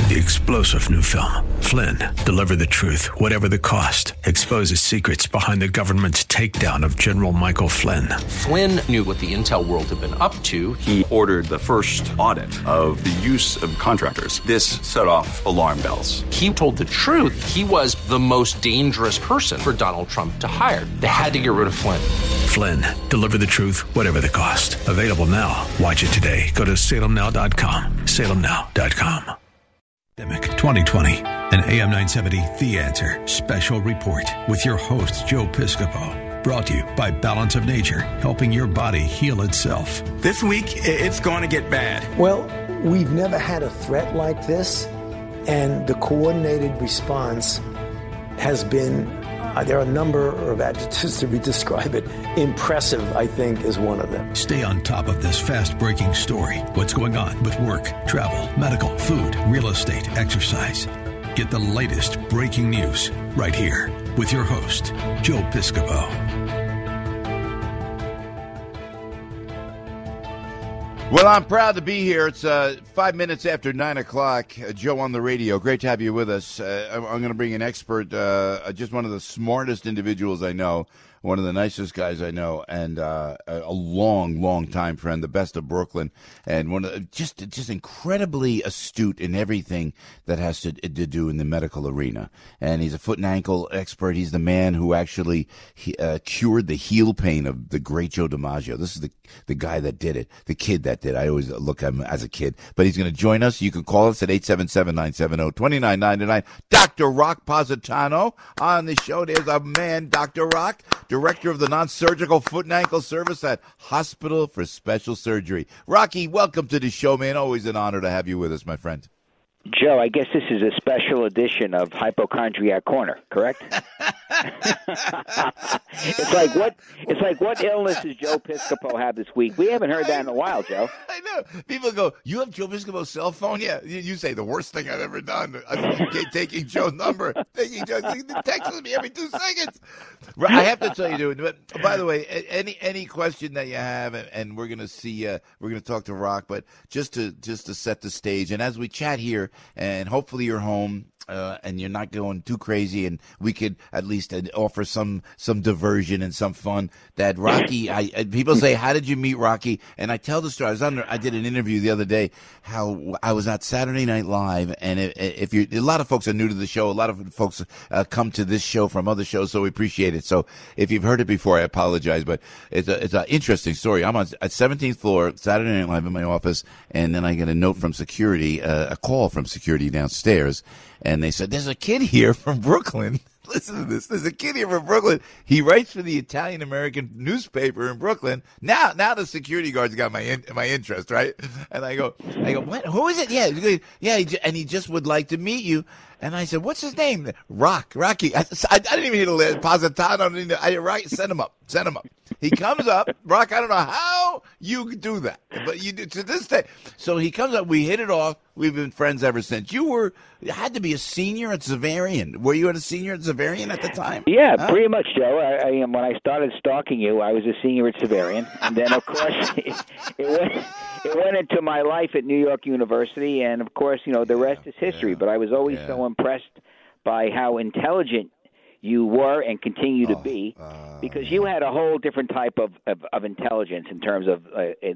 The explosive new film, Flynn, deliver the truth, whatever the cost, exposes secrets behind the government's takedown of General Michael Flynn. Flynn knew what the intel world had been up to. He ordered the first audit of the use of contractors. This set off alarm bells. He told the truth. He was the most dangerous person for Donald Trump to hire. They had to get rid of Flynn. Flynn, deliver the truth, whatever the cost. Available now. Watch it today. Go to salemnow.com. salemnow.com. 2020, an AM 970 The Answer special report with your host, Joe Piscopo. Brought to you by Balance of Nature, helping your body heal itself. This week, it's going to get bad. Well, we've never had a threat like this, and the coordinated response has been, there are a number of adjectives to describe it. Impressive, I think, is one of them. Stay on top of this fast-breaking story. What's going on with work, travel, medical, food, real estate, exercise. Get the latest breaking news right here with your host, Joe Piscopo. Well, I'm proud to be here. It's 5 minutes after 9 o'clock. Joe on the radio. Great to have you with us. I'm going to bring an expert, just one of the smartest individuals I know, one of the nicest guys I know, and a long time friend, the best of Brooklyn, and one of the, just incredibly astute in everything that has to do in the medical arena. And he's a foot and ankle expert. He's the man who actually cured the heel pain of the great Joe DiMaggio. This is the guy that did it, the kid that did. I always look at him as a kid. But he's going to join us. You can call us at 877-970-2999. Dr. Rock Positano on the show. There's a man, Dr. Rock, director of the non-surgical foot and ankle service at Hospital for Special Surgery. Rocky, welcome to the show, man. Always an honor to have you with us, my friend. Joe, I guess this is a special edition of Hypochondriac Corner, correct? It's like what illness does Joe Piscopo have this week? We haven't heard that in a while, Joe. I know. People go, you have Joe Piscopo's cell phone? Yeah. You say the worst thing I've ever done. I'm taking Joe's number. He texts me every 2 seconds. I have to tell you, dude. But by the way, any question that you have, and we're gonna see, we're gonna talk to Rock, but just to set the stage, and as we chat here, and hopefully you're home. And you're not going too crazy, and we could at least offer some diversion and some fun. That Rocky, people say, how did you meet Rocky? And I tell the story. I did an interview the other day, how I was at Saturday Night Live, and if you, a lot of folks are new to the show, a lot of folks come to this show from other shows, so we appreciate it. So if you've heard it before, I apologize, but it's an interesting story. I'm on at 17th floor, Saturday Night Live in my office, and then I get a note from security, a call from security downstairs. And they said, there's a kid here from Brooklyn. Listen to this. There's a kid here from Brooklyn. He writes for the Italian-American newspaper in Brooklyn. Now the security guards got my interest, right? And I go, what? Who is it? Yeah, and he just would like to meet you. And I said, what's his name? Rocky. I didn't even need a Positano. Send him up. He comes up. Rock, I don't know how you do that, but you do to this day. So he comes up. We hit it off. We've been friends ever since. You had to be a senior at Xaverian. Were you a senior at Xaverian at the time? Yeah, pretty much, Joe. I when I started stalking you, I was a senior at Xaverian. And then, of course, it went into my life at New York University. And, of course, the rest is history. But I was always so impressed by how intelligent you were and continue to be, because you had a whole different type of intelligence in terms of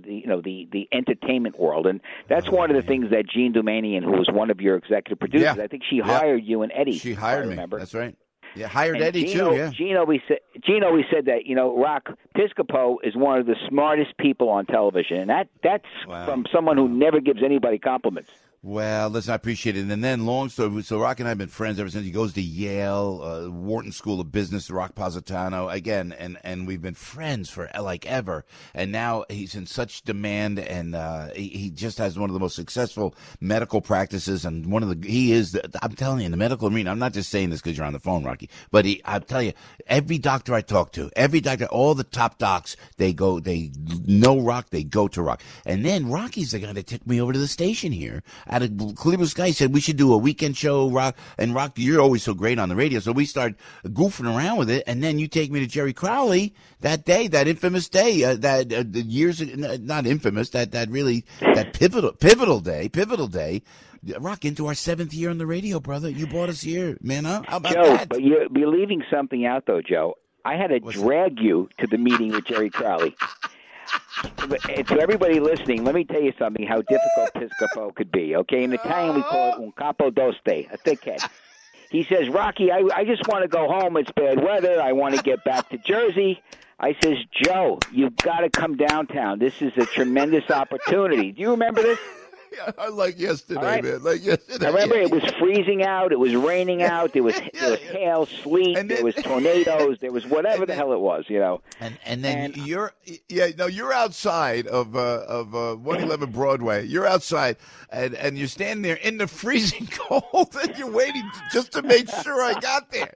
the entertainment world, and that's one of the things that Jean Doumanian, who was one of your executive producers, I think she hired you and Eddie. She hired me. Remember? That's right. Yeah, hired and Eddie Gino, too. Yeah. Gene always said that Rock Piscopo is one of the smartest people on television, and that's from someone who never gives anybody compliments. Well, listen, I appreciate it. And then long story, so Rock and I have been friends ever since. He goes to Yale, Wharton School of Business, Rock Positano, again, and we've been friends for like ever. And now he's in such demand, and he just has one of the most successful medical practices, and I'm telling you, in the medical arena, I'm not just saying this because you're on the phone, Rocky, but I'll tell you, every doctor I talk to, all the top docs, they know Rock, they go to Rock. And then Rocky's the guy that took me over to the station here out of Cleveland Sky said we should do a weekend show, Rock. And Rock, you're always so great on the radio. So we start goofing around with it. And then you take me to Jerry Crowley that day, that infamous day, not infamous, that pivotal day. Rock, into our 7th year on the radio, brother. You brought us here, man. Huh? How about Joe, that? But you're leaving something out, though, Joe. I had to drag you to the meeting with Jerry Crowley. And to everybody listening, let me tell you something, how difficult Piscopo could be. Okay, in Italian we call it un capo d'oste, a thickhead. He says, Rocky, I just want to go home. It's bad weather. I want to get back to Jersey. I says, Joe, you've got to come downtown. This is a tremendous opportunity. Do you remember this? Yeah, like yesterday, man. Like yesterday. I remember it was freezing out. It was raining out. There was hail, sleet. There was tornadoes. There was whatever the hell it was, you know. And then you're outside of 111 Broadway. You're outside, and you're standing there in the freezing cold, and you're waiting just to make sure I got there.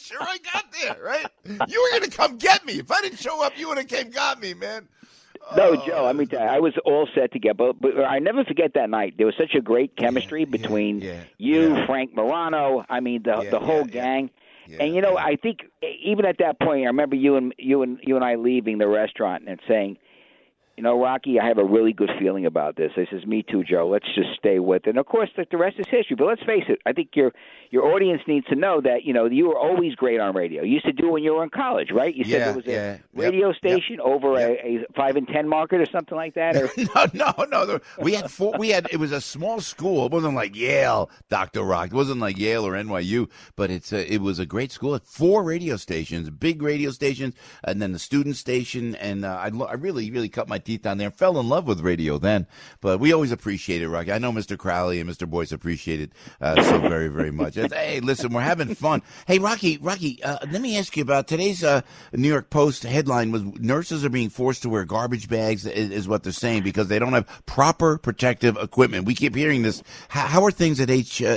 Right? You were gonna come get me. If I didn't show up, you would have came got me, man. No, Joe, I mean, I was all set to get, but I never forget that night. There was such a great chemistry between you, Frank Morano, I mean, the whole gang. And, you know, I think even at that point, I remember you and I leaving the restaurant and saying, you know, Rocky, I have a really good feeling about this. I says, me too, Joe. Let's just stay with it. And, of course, the rest is history. But let's face it, I think your audience needs to know that, you know, you were always great on radio. You used to do it when you were in college, right? You said there was a radio station over a 5 and 10 market or something like that? Or? No. We had it was a small school. It wasn't like Yale, Dr. Rock. It wasn't like Yale or NYU. But it was a great school. 4 radio stations, big radio stations, and then the student station. And I really, really cut my teeth down there. Fell in love with radio then, but we always appreciate it, Rocky. I know Mr. Crowley and Mr. Boyce appreciate it so very, very much. Hey, listen, we're having fun. Hey, Rocky, let me ask you about today's New York Post headline was nurses are being forced to wear garbage bags is what they're saying because they don't have proper protective equipment. We keep hearing this. How are things at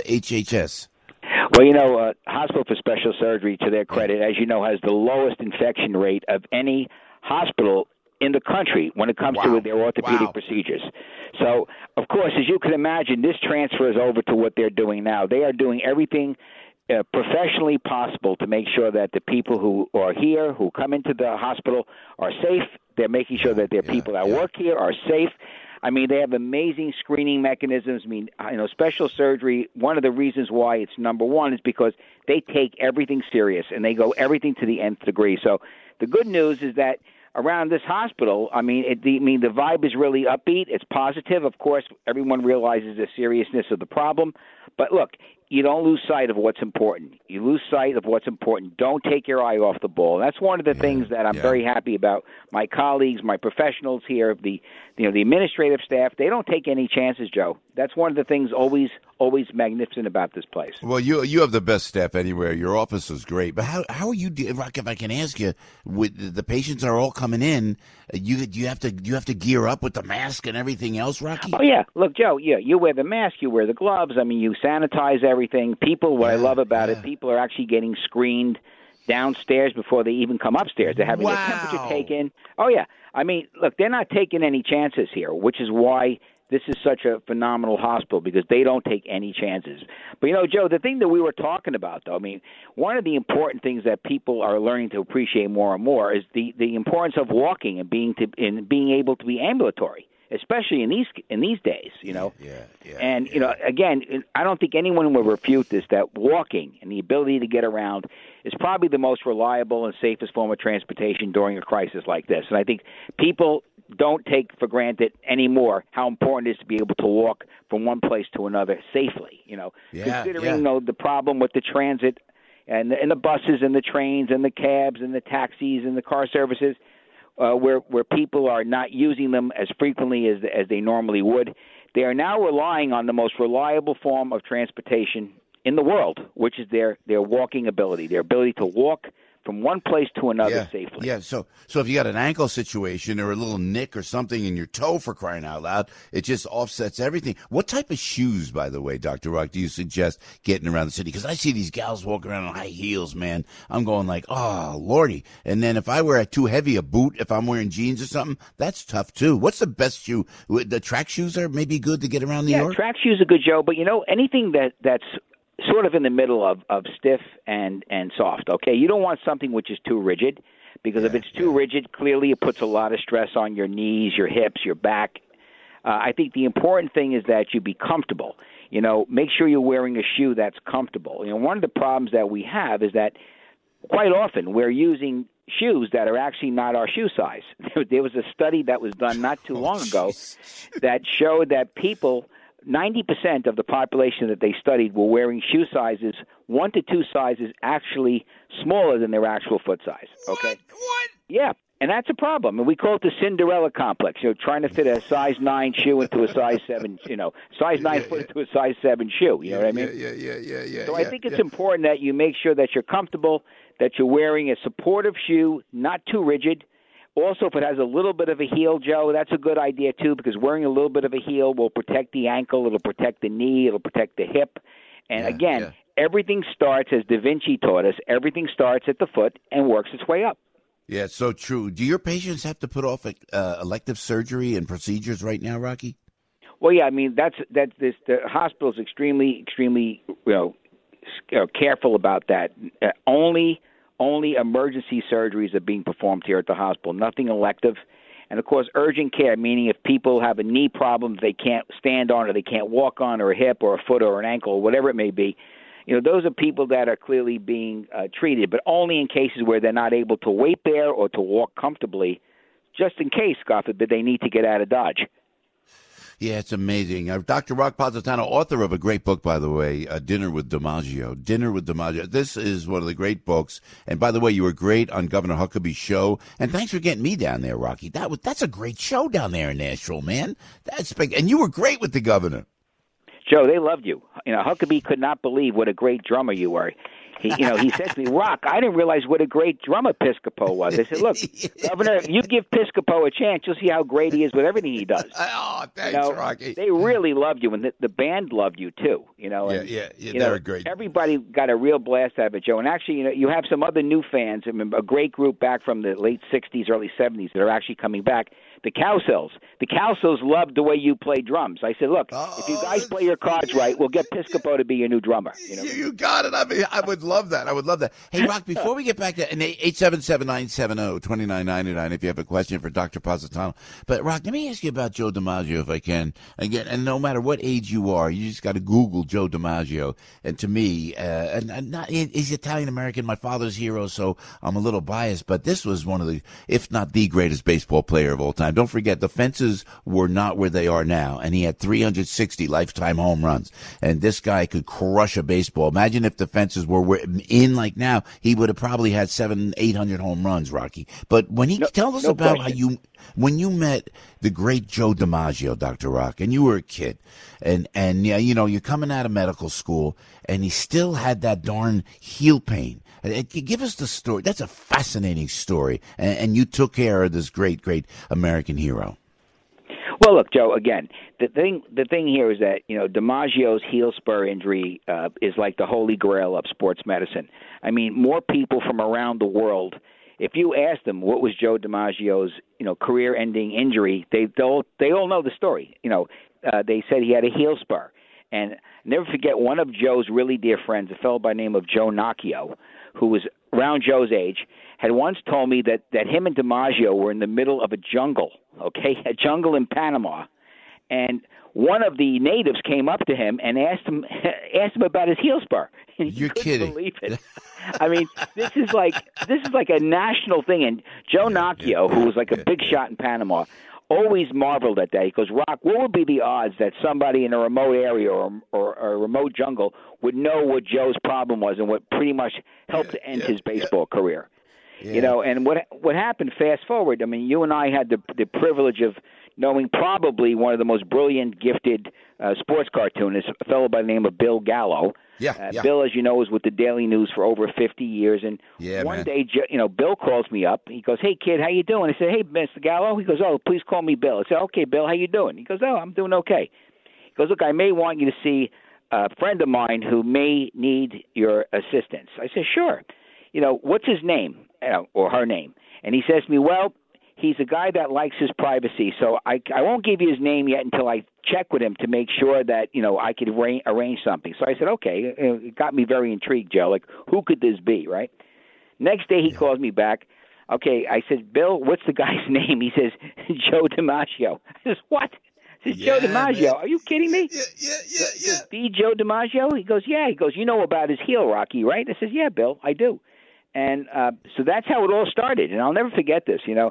HHS? Well, you know, Hospital for Special Surgery, to their credit, as you know, has the lowest infection rate of any hospital in the country when it comes to their orthopedic procedures. So, of course, as you can imagine, this transfers over to what they're doing now. They are doing everything professionally possible to make sure that the people who are here, who come into the hospital, are safe. They're making sure that their people that work here are safe. I mean, they have amazing screening mechanisms. I mean, you know, special surgery, one of the reasons why it's number one is because they take everything serious and they go everything to the nth degree. So the good news is that around this hospital, I mean, the vibe is really upbeat. It's positive. Of course, everyone realizes the seriousness of the problem. But look, you don't lose sight of what's important. You lose sight of what's important. Don't take your eye off the ball. That's one of the things that I'm very happy about. My colleagues, my professionals here, the administrative staff, they don't take any chances, Joe. That's one of the things always magnificent about this place. Well, you have the best staff anywhere. Your office is great. But how are you, Rock, if I can ask you, with the patients are all coming in, you have to gear up with the mask and everything else, Rocky? Oh, yeah. Look, Joe, you wear the mask, you wear the gloves. I mean, you sanitize everything. People, what I love about it, people are actually getting screened downstairs before they even come upstairs. They're having their temperature taken. Oh, yeah. I mean, look, they're not taking any chances here, which is why this is such a phenomenal hospital, because they don't take any chances. But, you know, Joe, the thing that we were talking about, though, I mean, one of the important things that people are learning to appreciate more and more is the importance of walking and being able to be ambulatory, especially in these days, you know. And, you know, again, I don't think anyone will refute this, that walking and the ability to get around is probably the most reliable and safest form of transportation during a crisis like this. And I think people don't take for granted anymore how important it is to be able to walk from one place to another safely, you know. Considering, you know, the problem with the transit and the buses and the trains and the cabs and the taxis and the car services, where people are not using them as frequently as they normally would. They are now relying on the most reliable form of transportation in the world, which is their walking ability, their ability to walk from one place to another safely. Yeah, so if you got an ankle situation or a little nick or something in your toe, for crying out loud, it just offsets everything. What type of shoes, by the way, Dr. Rock, do you suggest getting around the city? Because I see these gals walking around in high heels, man. I'm going like, oh, Lordy. And then if I wear too heavy a boot, if I'm wearing jeans or something, that's tough, too. What's the best shoe? The track shoes are maybe good to get around New York? Yeah, track shoes are good, Joe. But, anything that's sort of in the middle of stiff and soft, okay? You don't want something which is too rigid, because if it's too rigid, clearly it puts a lot of stress on your knees, your hips, your back. I think the important thing is that you be comfortable. Make sure you're wearing a shoe that's comfortable. One of the problems that we have is that quite often we're using shoes that are actually not our shoe size. There was a study that was done not too long ago that showed that 90% of the population that they studied were wearing shoe sizes 1 to 2 sizes actually smaller than their actual foot size. Okay. What? Yeah, and that's a problem. And we call it the Cinderella complex. Trying to fit a size 9 shoe into a size 7. Size 9 foot into a size 7 shoe. You know what I mean? Yeah. So I think it's important that you make sure that you're comfortable, that you're wearing a supportive shoe, not too rigid. Also, if it has a little bit of a heel, Joe, that's a good idea, too, because wearing a little bit of a heel will protect the ankle, it'll protect the knee, it'll protect the hip. And everything starts, as Da Vinci taught us, everything starts at the foot and works its way up. Yeah, it's so true. Do your patients have to put off elective surgery and procedures right now, Rocky? Well, yeah, I mean, the hospital is extremely careful about that. Only emergency surgeries are being performed here at the hospital, nothing elective. And, of course, urgent care, meaning if people have a knee problem they can't stand on or they can't walk on, or a hip or a foot or an ankle or whatever it may be, those are people that are clearly being treated, but only in cases where they're not able to wait there or to walk comfortably, just in case, God forbid, they need to get out of Dodge. Yeah, it's amazing. Dr. Rock Positano, author of a great book, by the way, Dinner with DiMaggio. Dinner with DiMaggio. This is one of the great books. And by the way, you were great on Governor Huckabee's show. And thanks for getting me down there, Rocky. That's a great show down there in Nashville, man. That's big. And you were great with the governor. Joe, they loved you. Huckabee could not believe what a great drummer you were. He said to me, Rock, I didn't realize what a great drummer Piscopo was. I said, look, Governor, you give Piscopo a chance, you'll see how great he is with everything he does. Oh, thanks, Rocky. They really loved you, and the band loved you, too. They were great. Everybody got a real blast out of it, Joe. And actually, you have some other new fans. I remember a great group back from the late 60s, early 70s that are actually coming back. The Cowsills. The Cowsills loved the way you play drums. I said, look, if you guys play your cards right, we'll get Piscopo to be your new drummer. You got it. I mean, I would love that. Hey, Rock, before we get back to 877-970-2999 if you have a question for Dr. Positano. But, Rock, let me ask you about Joe DiMaggio, if I can. Again, and no matter what age you are, you just got to Google Joe DiMaggio. And to me, he's Italian-American, my father's hero, so I'm a little biased. But this was one of the, if not the greatest baseball player of all time. Don't forget, the fences were not where they are now, and he had 360 lifetime home runs. And this guy could crush a baseball. Imagine if the fences were in like now, he would have probably had 700-800 home runs, Rocky. But when he tells us about how when you met the great Joe DiMaggio, Dr. Rock, and you were a kid, and you're coming out of medical school, and he still had that darn heel pain. Give us the story. That's a fascinating story. And you took care of this great, great American hero. Well, look, Joe, again, the thing here is that, DiMaggio's heel spur injury is like the holy grail of sports medicine. I mean, more people from around the world, if you ask them what was Joe DiMaggio's, career-ending injury, they all know the story. They said he had a heel spur. And never forget, one of Joe's really dear friends, a fellow by the name of Joe Nocchio, who was around Joe's age, had once told me that him and DiMaggio were in the middle of a jungle, a jungle in Panama. And one of the natives came up to him and asked him about his heel spur. You're kidding. Believe it. I mean, this is like a national thing. And Joe Nocchio, who was like a big shot in Panama, always marveled at that. He goes, Rock, what would be the odds that somebody in a remote area or a remote jungle would know what Joe's problem was and what pretty much helped to end his baseball career? You know, and what happened, fast forward, I mean, you and I had the privilege of knowing probably one of the most brilliant, gifted sports cartoonists, a fellow by the name of Bill Gallo. Yeah. Bill, as you know, was with the Daily News for over 50 years. And one day, you know, Bill calls me up. He goes, "Hey, kid, how you doing?" I said, "Hey, Mr. Gallo." He goes, "Oh, please call me Bill." I said, "Okay, Bill, how you doing?" He goes, "Oh, I'm doing okay." He goes, "Look, I may want you to see a friend of mine who may need your assistance." I said, "Sure. You know, what's his name or her name?" And he says to me, "Well, he's a guy that likes his privacy, so I won't give you his name yet until I check with him to make sure that, you know, I could arrange something." So I said, okay. It got me very intrigued, Joe. Like, who could this be, right? Next day he calls me back. Okay, I said, "Bill, what's the guy's name?" He says, "Joe DiMaggio." I says, "What?" I said, "Joe DiMaggio. Man. Are you kidding me?" Yeah. The Joe DiMaggio? He goes, "Yeah." He goes, "You know about his heel, Rocky, right?" I says, "Yeah, Bill, I do." And so that's how it all started. And I'll never forget this, you know.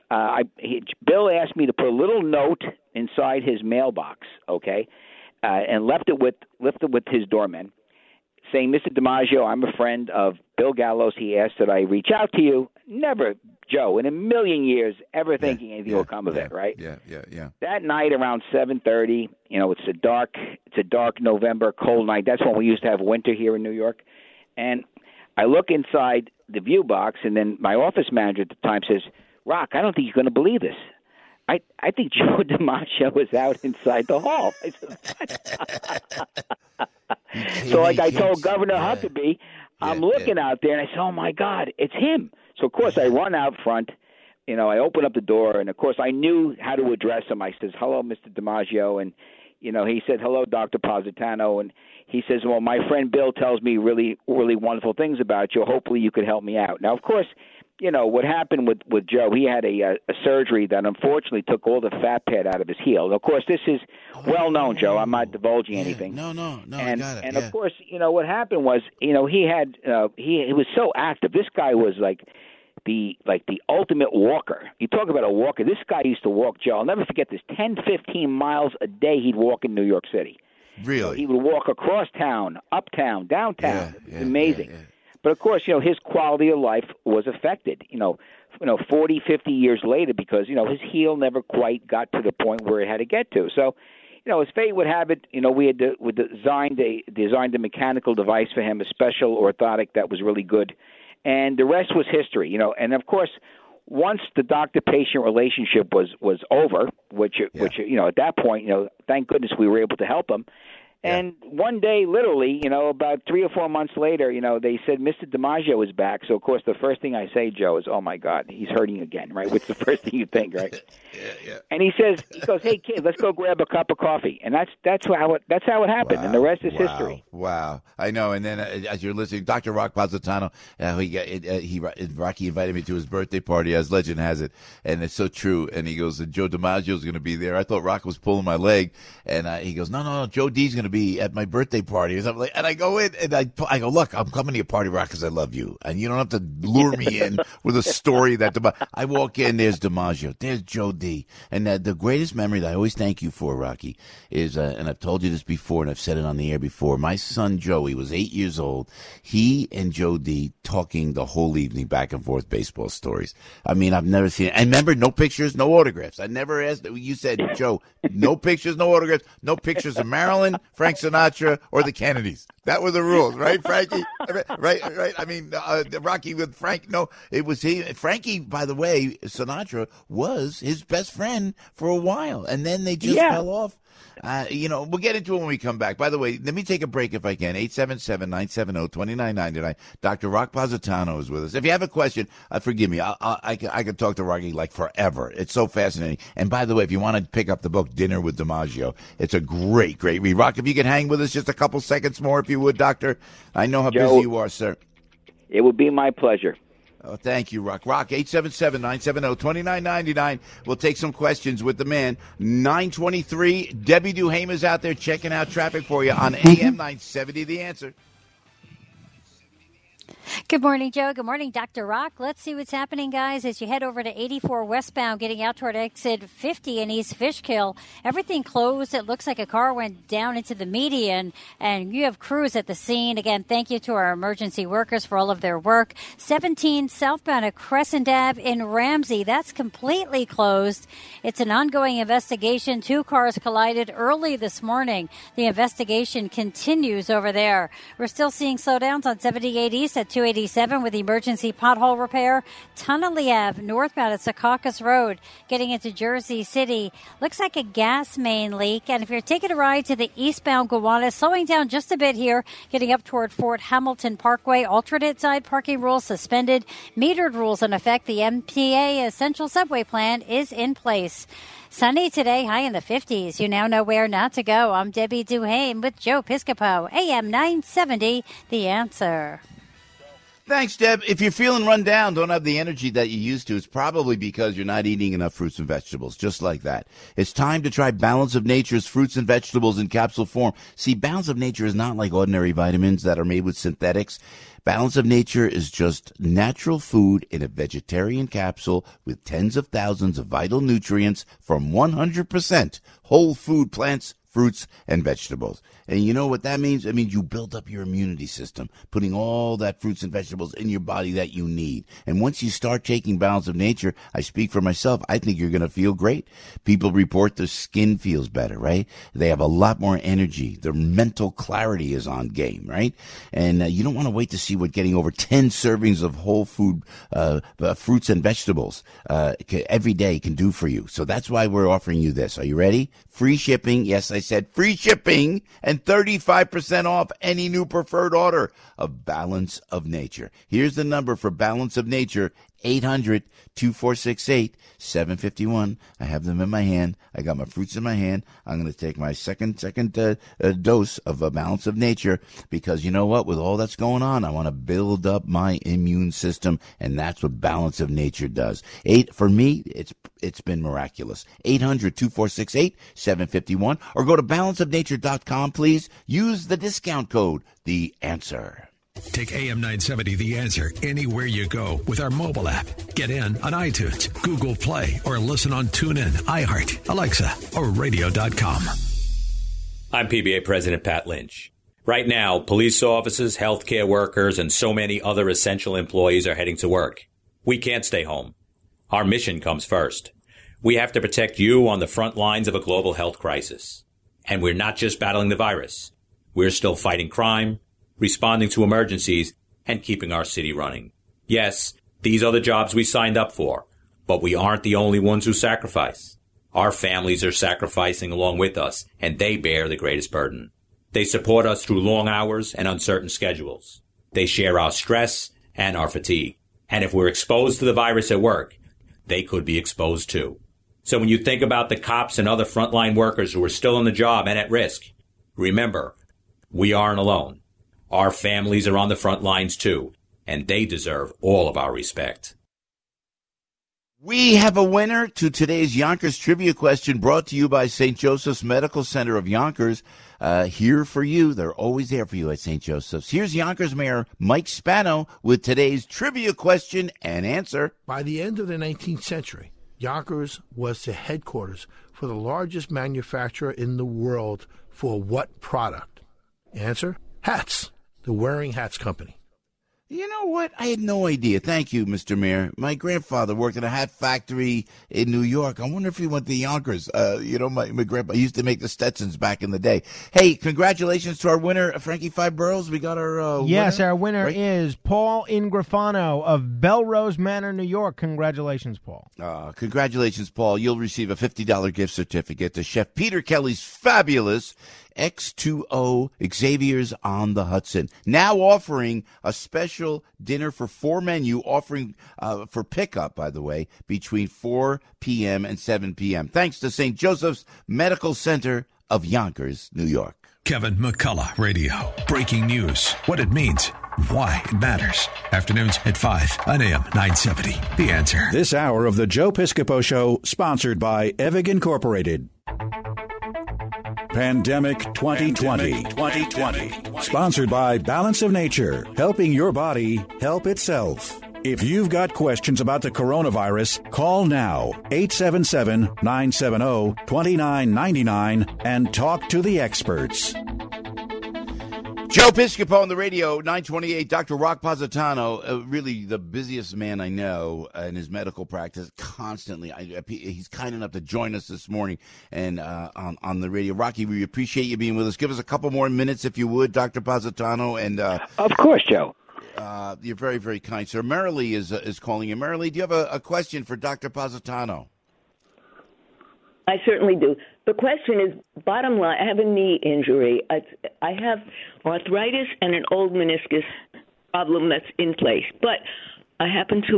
Bill asked me to put a little note inside his mailbox, okay, and left it with his doorman, saying, "Mr. DiMaggio, I'm a friend of Bill Gallo's. He asked that I reach out to you." Never, Joe, in a million years, ever thinking anything will come of it, right? Yeah. That night around 7:30, you know, it's a dark November, cold night. That's when we used to have winter here in New York, and I look inside the view box, and then my office manager at the time says, "Rock, I don't think you're going to believe this. I think Joe DiMaggio was out inside the hall." I said, "What?" So, like I told Governor Huckabee, I'm looking out there, and I said, "Oh, my God, it's him." So, of course, I run out front. You know, I open up the door, and, of course, I knew how to address him. I says, "Hello, Mr. DiMaggio." And, you know, he said, "Hello, Dr. Positano." And he says, "Well, my friend Bill tells me really, really wonderful things about you. Hopefully you could help me out." Now, of course, you know, what happened with Joe, he had a surgery that unfortunately took all the fat pad out of his heel. And of course, this is well known, Joe. I'm not divulging anything. No, and, I got it. And of course, you know, what happened was, you know, he was so active. This guy was like the ultimate walker. You talk about a walker. This guy used to walk, Joe. I'll never forget this. 10, 15 miles a day he'd walk in New York City. Really? So he would walk across town, uptown, downtown. It's amazing. Yeah. But, of course, you know, his quality of life was affected, you know, 40, 50 years later because, you know, his heel never quite got to the point where it had to get to. So, you know, as fate would have it, you know, we designed a mechanical device for him, a special orthotic that was really good. And the rest was history, you know. And, of course, once the doctor-patient relationship was over, which, you know, at that point, you know, thank goodness we were able to help him. And one day, literally, you know, about 3 or 4 months later, you know, they said Mr. DiMaggio is back. So, of course, the first thing I say, Joe, is, "Oh, my God, he's hurting again," right? What's the first thing you think, right? Yeah. And he goes, "Hey, kid, let's go grab a cup of coffee." And that's how it happened. Wow. And the rest is history. Wow. I know. And then as you're listening, Dr. Rock Positano, Rocky invited me to his birthday party, as legend has it. And it's so true. And he goes, "Joe DiMaggio's going to be there." I thought Rock was pulling my leg. And he goes, No, Joe D's going to be at my birthday party or something like. And I go in and I go, "Look, I'm coming to your party, Rock, because I love you, and you don't have to lure me in with a story that." I walk in, there's DiMaggio, there's Joe D, and the greatest memory that I always thank you for, Rocky, is and I've told you this before, and I've said it on the air before. My son Joey was 8 years old. He and Joe D talking the whole evening, back and forth baseball stories. I mean, I've never seen it. And remember, no pictures, no autographs. I never asked. You said, "Joe, no pictures, no autographs, no pictures of Marilyn, Frank Sinatra, or the Kennedys." That were the rules, right, Frankie? Right. I mean, Rocky with Frank. No, it was he. Frankie, by the way, Sinatra was his best friend for a while, and then they just fell off. You know, we'll get into it when we come back. By the way, let me take a break if I can. 877-970-2999. Dr. Rock Positano is with us. If you have a question, forgive me. I could talk to Rocky like forever. It's so fascinating. And by the way, if you want to pick up the book, Dinner with DiMaggio, it's a great read. Rock, if you could hang with us just a couple seconds more, if you would, Doctor. I know how busy you are, sir. It would be my pleasure. Oh, thank you, Rock. Rock, 877-970-2999. We'll take some questions with the man. 923. Debbie Duhaimer's out there checking out traffic for you on AM 970, The Answer. Good morning, Joe. Good morning, Dr. Rock. Let's see what's happening, guys, as you head over to 84 westbound, getting out toward exit 50 in East Fishkill. Everything closed. It looks like a car went down into the median, and you have crews at the scene. Again, thank you to our emergency workers for all of their work. 17 southbound at Crescent Ave in Ramsey. That's completely closed. It's an ongoing investigation. 2 cars collided early this morning. The investigation continues over there. We're still seeing slowdowns on 78 East at 287 with emergency pothole repair. Tunnelly Ave, northbound at Secaucus Road, getting into Jersey City. Looks like a gas main leak. And if you're taking a ride to the eastbound Gowanus, slowing down just a bit here, getting up toward Fort Hamilton Parkway. Alternate side parking rules suspended. Metered rules in effect. The MTA Essential Subway Plan is in place. Sunny today, high in the 50s. You now know where not to go. I'm Debbie Duhame with Joe Piscopo, AM 970, The Answer. Thanks, Deb. If you're feeling run down, don't have the energy that you used to, it's probably because you're not eating enough fruits and vegetables, just like that. It's time to try Balance of Nature's fruits and vegetables in capsule form. See, Balance of Nature is not like ordinary vitamins that are made with synthetics. Balance of Nature is just natural food in a vegetarian capsule with tens of thousands of vital nutrients from 100% whole food plants, fruits, and vegetables. And you know what that means? It means you build up your immunity system, putting all that fruits and vegetables in your body that you need. And once you start taking Balance of Nature, I speak for myself, I think you're going to feel great. People report their skin feels better, right? They have a lot more energy. Their mental clarity is on game, right? And you don't want to wait to see what getting over 10 servings of whole food fruits and vegetables every day can do for you. So that's why we're offering you this. Are you ready? Free shipping. Yes, I said free shipping, and 35% off any new preferred order of Balance of Nature. Here's the number for Balance of Nature, 800-2468-751. I have them in my hand. I got my fruits in my hand. I'm going to take my second dose of a Balance of Nature because you know what? With all that's going on, I want to build up my immune system, and that's what Balance of Nature does. For me, it's been miraculous. 800-2468-751 or go to balanceofnature.com, please. Use the discount code, The Answer. Take AM 970 The Answer anywhere you go with our mobile app. Get in on iTunes, Google Play, or listen on TuneIn, iHeart, Alexa, or radio.com. I'm PBA President Pat Lynch. Right now, police officers, healthcare workers, and so many other essential employees are heading to work. We can't stay home. Our mission comes first. We have to protect you on the front lines of a global health crisis. And we're not just battling the virus. We're still fighting crime, responding to emergencies, and keeping our city running. Yes, these are the jobs we signed up for, but we aren't the only ones who sacrifice. Our families are sacrificing along with us, and they bear the greatest burden. They support us through long hours and uncertain schedules. They share our stress and our fatigue. And if we're exposed to the virus at work, they could be exposed too. So when you think about the cops and other frontline workers who are still on the job and at risk, remember, we aren't alone. Our families are on the front lines too, and they deserve all of our respect. We have a winner to today's Yonkers trivia question brought to you by St. Joseph's Medical Center of Yonkers. Here for you. They're always there for you at St. Joseph's. Here's Yonkers Mayor Mike Spano with today's trivia question and answer. By the end of the 19th century, Yonkers was the headquarters for the largest manufacturer in the world for what product? Answer, hats. The Wearing Hats Company. You know what? I had no idea. Thank you, Mr. Mayor. My grandfather worked in a hat factory in New York. I wonder if he went to Yonkers. My grandpa used to make the Stetsons back in the day. Hey, congratulations to our winner, Frankie Five Boroughs. We got our Yes, winner. Our winner is Paul Ingrafano of Belrose Manor, New York. Congratulations, Paul. Congratulations, Paul. You'll receive a $50 gift certificate to Chef Peter Kelly's fabulous X2O Xavier's on the Hudson. Now offering a special dinner for 4 menu, offering for pickup, by the way, between 4 p.m. and 7 p.m. Thanks to St. Joseph's Medical Center of Yonkers, New York. Kevin McCullough Radio. Breaking news. What it means. Why it matters. Afternoons at 5 on AM 970. The Answer. This hour of the Joe Piscopo Show, sponsored by Evig Incorporated. Pandemic 2020. Sponsored by Balance of Nature, helping your body help itself. If you've got questions about the coronavirus, call now, 877-970-2999, and talk to the experts. Joe Piscopo on the radio, 928. Dr. Rock Positano, really the busiest man I know in his medical practice, constantly. He's kind enough to join us this morning and on the radio. Rocky, we appreciate you being with us. Give us a couple more minutes, if you would, Dr. Positano. And of course, Joe. You're very, very kind, sir. Marilee is calling you. Marilee, do you have a question for Dr. Positano? I certainly do. The question is, bottom line, I have a knee injury. I have arthritis and an old meniscus problem that's in place. But I happen to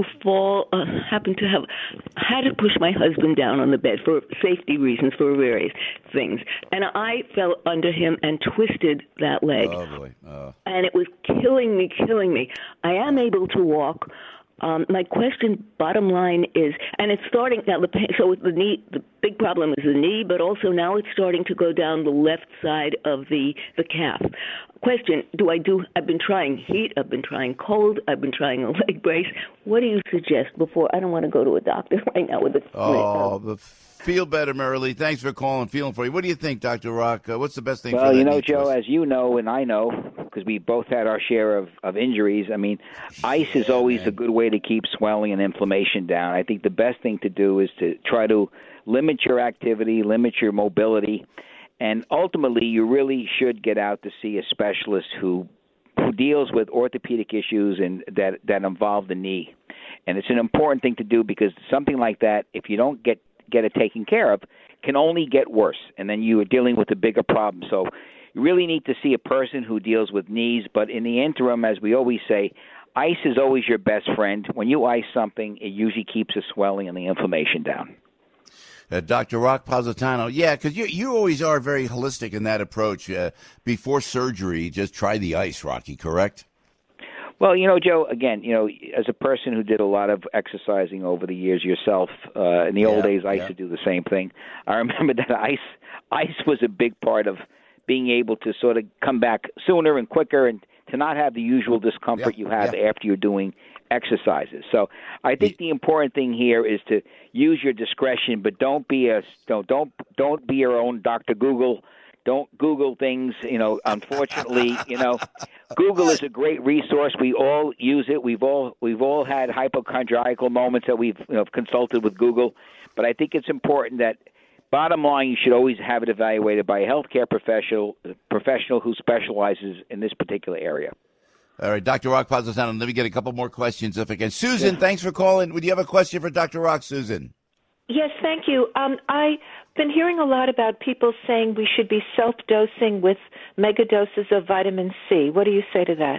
have had to push my husband down on the bed for safety reasons, for various things. And I fell under him and twisted that leg. Oh, boy. And it was killing me. I am able to walk. My question, bottom line, is, and it's starting now. The knee, the big problem is the knee, but also now it's starting to go down the left side of the calf. Question: I've been trying heat, I've been trying cold, I've been trying a leg brace. What do you suggest before? I don't want to go to a doctor right now with a. Feel better, Marilee. Thanks for calling. Feeling for you. What do you think, Dr. Rock? What's the best thing? Well, for that Joe, as you know, and I know, because we both had our share of injuries. I mean, ice is always a good way to keep swelling and inflammation down. I think the best thing to do is to try to limit your activity, limit your mobility, and ultimately, you really should get out to see a specialist who deals with orthopedic issues and that involve the knee. And it's an important thing to do because something like that, if you don't get it taken care of, can only get worse, and then you are dealing with a bigger problem. So you really need to see a person who deals with knees, but in the interim, as we always say, ice is always your best friend. When you ice something, it usually keeps the swelling and the inflammation down. Dr. Rock Positano, because you always are very holistic in that approach. Before surgery, just try the ice, Rocky, correct? Well, Joe, again, as a person who did a lot of exercising over the years yourself, in the old days, I used to do the same thing. I remember that ice was a big part of being able to sort of come back sooner and quicker and to not have the usual discomfort you have after you're doing exercises. So I think the important thing here is to use your discretion, but don't be your own Dr. Google. Don't Google things, unfortunately, Google is a great resource. We all use it. We've all had hypochondriacal moments that we've consulted with Google. But I think it's important that, bottom line, you should always have it evaluated by a healthcare professional who specializes in this particular area. All right, Dr. Rock Positano, let me get a couple more questions if I can. Susan, thanks for calling. Would you have a question for Dr. Rock, Susan? Yes, thank you. I've been hearing a lot about people saying we should be self-dosing with mega doses of vitamin C. What do you say to that?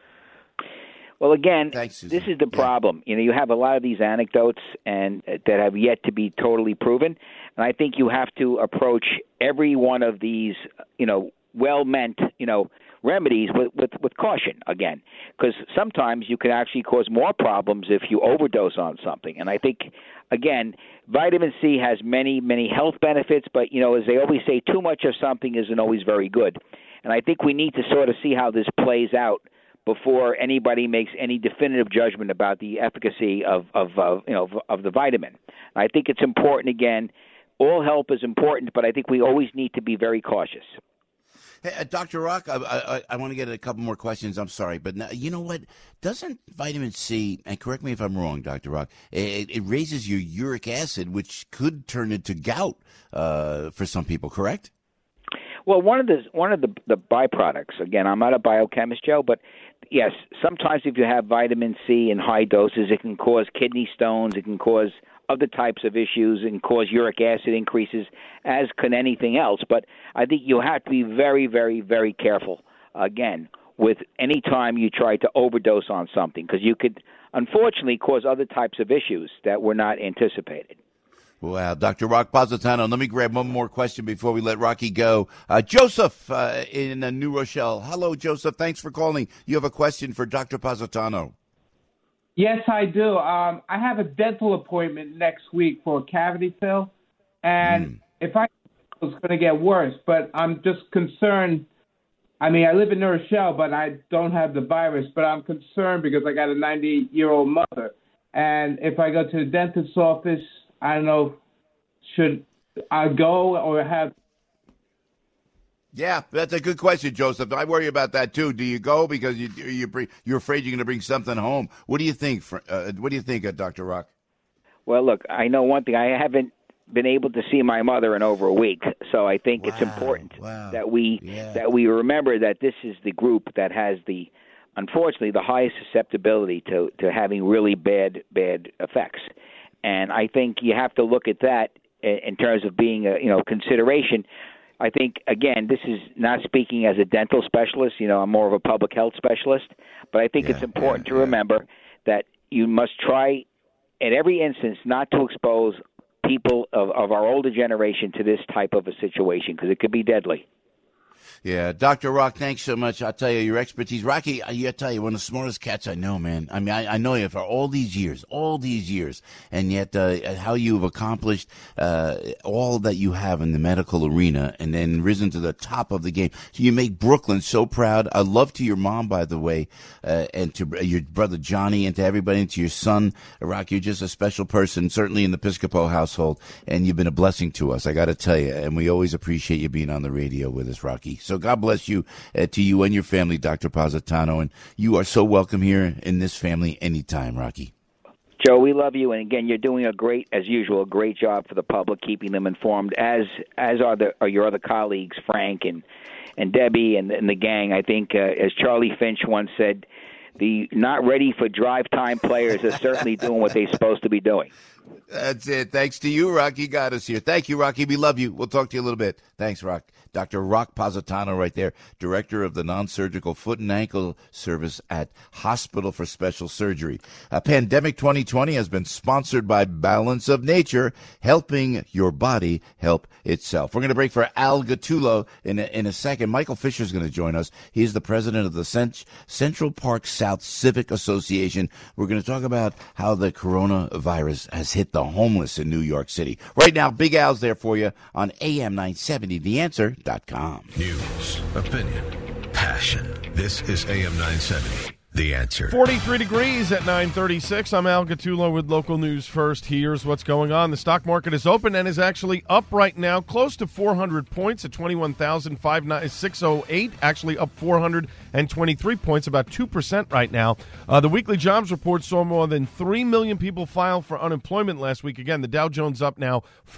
Well, again, this is the problem. You have a lot of these anecdotes and that have yet to be totally proven, and I think you have to approach every one of these, well-meant, remedies with caution, again, because sometimes you can actually cause more problems if you overdose on something. And I think, again, vitamin C has many, many health benefits, but, as they always say, too much of something isn't always very good. And I think we need to sort of see how this plays out before anybody makes any definitive judgment about the efficacy of the vitamin. I think it's important, again, all help is important, but I think we always need to be very cautious. Hey, Dr. Rock, I want to get a couple more questions. I'm sorry, but now, you know what? Doesn't vitamin C, and correct me if I'm wrong, Dr. Rock, it raises your uric acid, which could turn into gout for some people, correct? Well, one of the byproducts, again, I'm not a biochemist, Joe, but yes, sometimes if you have vitamin C in high doses, it can cause kidney stones, it can cause other types of issues and cause uric acid increases, as can anything else. But I think you have to be very, very, very careful, again, with any time you try to overdose on something, because you could, unfortunately, cause other types of issues that were not anticipated. Wow, Dr. Rock Positano, let me grab one more question before we let Rocky go. Joseph in New Rochelle. Hello, Joseph. Thanks for calling. You have a question for Dr. Positano. Yes, I do. I have a dental appointment next week for a cavity fill, and if I it's going to get worse. But I'm just concerned. I mean, I live in New Rochelle, but I don't have the virus. But I'm concerned because I got a 90-year-old mother. And if I go to the dentist's office, I don't know, should I go or have... Yeah, that's a good question, Joseph. I worry about that, too. Do you go because you're afraid you're going to bring something home? What do you think, Dr. Rock? Well, look, I know one thing. I haven't been able to see my mother in over a week, so I think it's important that we remember that this is the group that has unfortunately, the highest susceptibility to having really bad effects. And I think you have to look at that in terms of being a consideration. I think, again, this is not speaking as a dental specialist. I'm more of a public health specialist. But I think it's important to remember that you must try at every instance not to expose people of our older generation to this type of a situation because it could be deadly. Yeah, Dr. Rock, thanks so much. I'll tell you, your expertise. Rocky, I tell you, one of the smartest cats I know, man. I mean, I know you for all these years, and yet how you've accomplished all that you have in the medical arena and then risen to the top of the game. So you make Brooklyn so proud. I love to your mom, by the way, and to your brother Johnny and to everybody and to your son, Rock. You're just a special person, certainly in the Piscopo household, and you've been a blessing to us, I got to tell you, and we always appreciate you being on the radio with us, Rocky. So God bless you, to you and your family, Dr. Positano, and you are so welcome here in this family anytime, Rocky. Joe, we love you, and again, you're doing a great job for the public, keeping them informed, as are your other colleagues, Frank and Debbie and the gang. I think, as Charlie Finch once said, the not ready for drive time players are certainly doing what they're supposed to be doing. That's it. Thanks to you, Rocky. Got us here. Thank you, Rocky. We love you. We'll talk to you a little bit. Thanks, Rock. Dr. Rock Positano right there, director of the non-surgical foot and ankle service at Hospital for Special Surgery. Pandemic 2020 has been sponsored by Balance of Nature, helping your body help itself. We're going to break for Al Gattullo in a second. Michael Fisher is going to join us. He's the president of the Central Park South Civic Association. We're going to talk about how the coronavirus has hit the homeless in New York City. Right now, Big Al's there for you on AM 970, TheAnswer.com. News, opinion, passion. This is AM 970, The Answer. 43 degrees at 9:36. I'm Al Gattullo with local news first. Here's what's going on. The stock market is open and is actually up right now, close to 400 points at 21,608. Actually up 423 points, about 2% right now. The weekly jobs report saw more than 3 million people file for unemployment last week. Again, the Dow Jones up now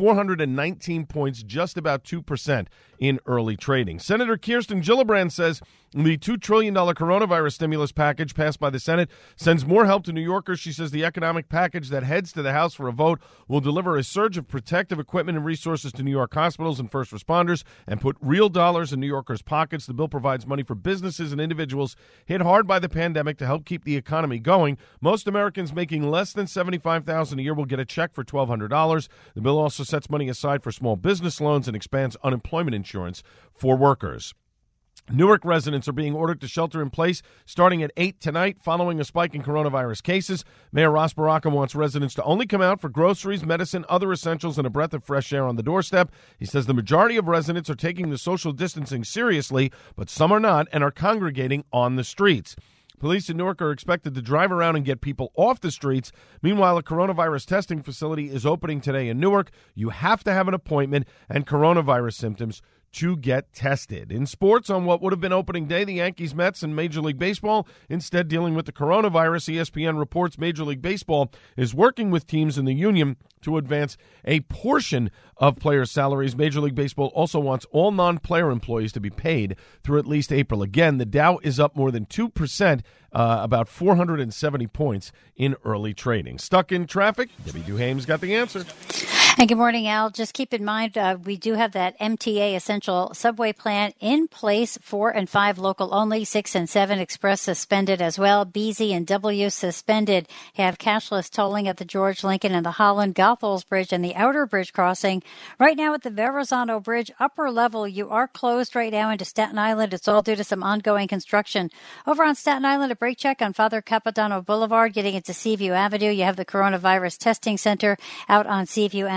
419 points, just about 2% in early trading. Senator Kirsten Gillibrand says the $2 trillion coronavirus stimulus package passed by the Senate sends more help to New Yorkers. She says the economic package that heads to the House for a vote will deliver a surge of protective equipment and resources to New York hospitals and first responders and put real dollars in New Yorkers' pockets. The bill provides money for businesses and individuals hit hard by the pandemic to help keep the economy going. Most Americans making less than $75,000 a year will get a check for $1,200. The bill also sets money aside for small business loans and expands unemployment insurance for workers. Newark residents are being ordered to shelter in place starting at 8 tonight following a spike in coronavirus cases. Mayor Ross Baraka wants residents to only come out for groceries, medicine, other essentials, and a breath of fresh air on the doorstep. He says the majority of residents are taking the social distancing seriously, but some are not and are congregating on the streets. Police in Newark are expected to drive around and get people off the streets. Meanwhile, a coronavirus testing facility is opening today in Newark. You have to have an appointment and coronavirus symptoms to get tested. In sports, on what would have been opening day, the Yankees, Mets, and Major League Baseball instead dealing with the coronavirus. ESPN reports Major League Baseball is working with teams in the union to advance a portion of players' salaries. Major League Baseball also wants all non-player employees to be paid through at least April. Again, the Dow is up more than 2%, about 470 points in early trading. Stuck in traffic? Debbie Duhame's got the answer. And good morning, Al. Just keep in mind, we do have that MTA Essential Subway plan in place, 4 and 5 local only, 6 and 7 express suspended as well. BZ and W suspended. Have cashless tolling at the George Lincoln and the Holland Goethals Bridge and the Outer Bridge crossing. Right now at the Verrazano Bridge, upper level, you are closed right now into Staten Island. It's all due to some ongoing construction. Over on Staten Island, a brake check on Father Capodanno Boulevard, getting into Seaview Avenue. You have the coronavirus testing center out on Seaview Avenue.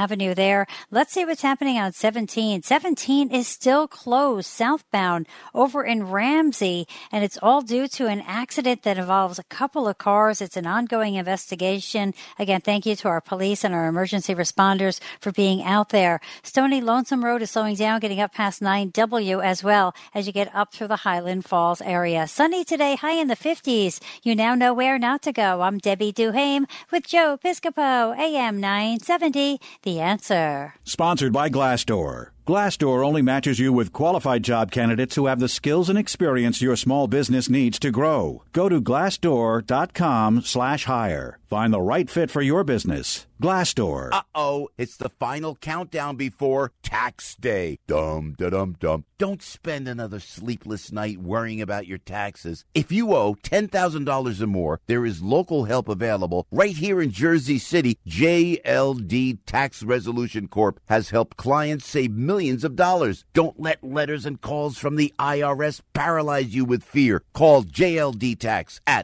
Avenue there. Let's see what's happening on 17. 17 is still closed southbound over in Ramsey, and it's all due to an accident that involves a couple of cars. It's an ongoing investigation. Again, thank you to our police and our emergency responders for being out there. Stony Lonesome Road is slowing down, getting up past 9W as well as you get up through the Highland Falls area. Sunny today, high in the 50s. You now know where not to go. I'm Debbie Duhame with Joe Piscopo, AM 970, The Answer. Sponsored by Glassdoor. Glassdoor only matches you with qualified job candidates who have the skills and experience your small business needs to grow. Go to glassdoor.com/hire. Find the right fit for your business. Glassdoor. Uh-oh, it's the final countdown before tax day. Dum-da-dum-dum. Don't spend another sleepless night worrying about your taxes. If you owe $10,000 or more, there is local help available. Right here in Jersey City, JLD Tax Resolution Corp has helped clients save millions of dollars. Don't let letters and calls from the IRS paralyze you with fear. Call JLD Tax at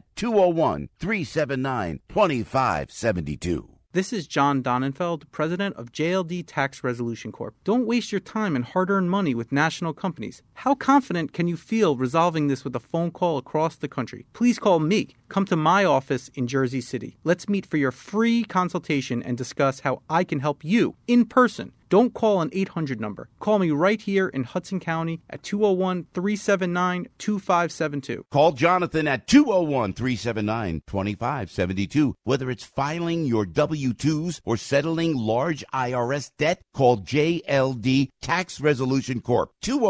201-379-2572. This is John Donenfeld, president of JLD Tax Resolution Corp. Don't waste your time and hard-earned money with national companies. How confident can you feel resolving this with a phone call across the country? Please call me. Come to my office in Jersey City. Let's meet for your free consultation and discuss how I can help you in person. Don't call an 800 number. Call me right here in Hudson County at 201-379-2572. Call Jonathan at 201-379-2572. Whether it's filing your W-2s or settling large IRS debt, call JLD Tax Resolution Corp.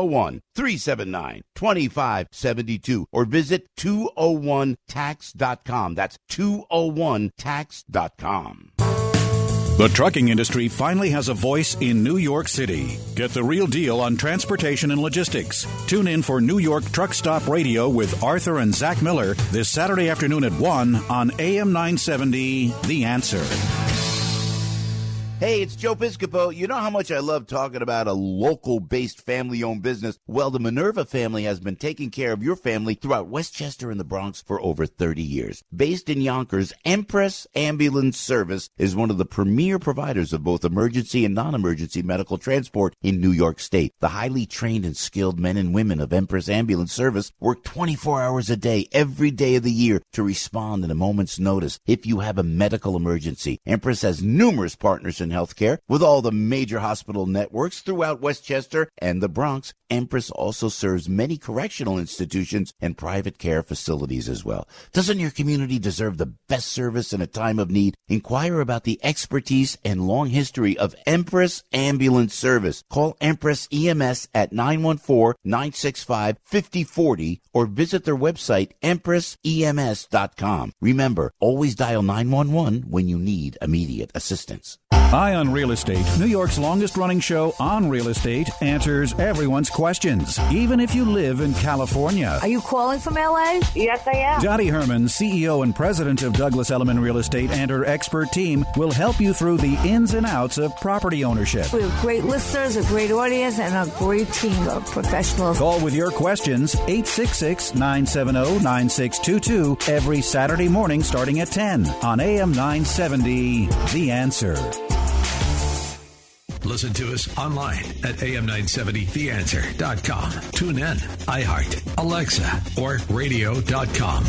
201-379-2572 or visit 201tax.com. That's 201tax.com. The trucking industry finally has a voice in New York City. Get the real deal on transportation and logistics. Tune in for New York Truck Stop Radio with Arthur and Zach Miller this Saturday afternoon at 1 on AM 970, The Answer. Hey, it's Joe Piscopo. You know how much I love talking about a local-based family-owned business? Well, the Minerva family has been taking care of your family throughout Westchester and the Bronx for over 30 years. Based in Yonkers, Empress Ambulance Service is one of the premier providers of both emergency and non-emergency medical transport in New York State. The highly trained and skilled men and women of Empress Ambulance Service work 24 hours a day, every day of the year, to respond in a moment's notice if you have a medical emergency. Empress has numerous partners in healthcare with all the major hospital networks throughout Westchester and the Bronx. Empress also serves many correctional institutions and private care facilities as well. Doesn't your community deserve the best service in a time of need? Inquire about the expertise and long history of Empress Ambulance Service. Call Empress EMS at 914-965-5040 or visit their website, empressems.com. Remember, always dial 911 when you need immediate assistance. Eye on Real Estate, New York's longest-running show on real estate, answers everyone's questions, even if you live in California. Are you calling from L.A.? Yes, I am. Dottie Herman, CEO and president of Douglas Elliman Real Estate, and her expert team will help you through the ins and outs of property ownership. We have great listeners, a great audience, and a great team of professionals. Call with your questions, 866-970-9622, every Saturday morning starting at 10 on AM 970, The Answer. Listen to us online at am970theanswer.com. Tune in, iHeart, Alexa, or radio.com.